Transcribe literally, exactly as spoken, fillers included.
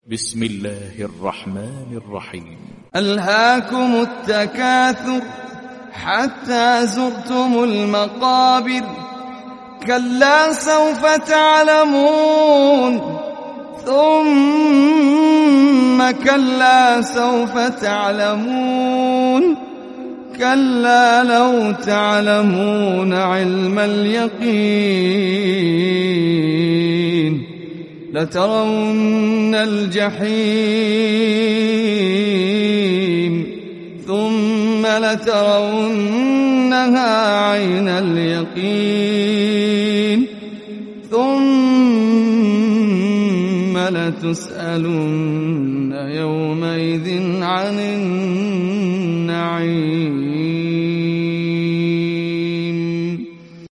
بسم الله الرحمن الرحيم. ألهاكم التكاثر حتى زرتم المقابر، كلا سوف تعلمون ثم كلا سوف تعلمون كلا لو تعلمون علم اليقين لترون الجحيم ثم لترونها عين اليقين ثم لتسألن يومئذ عن النعيم.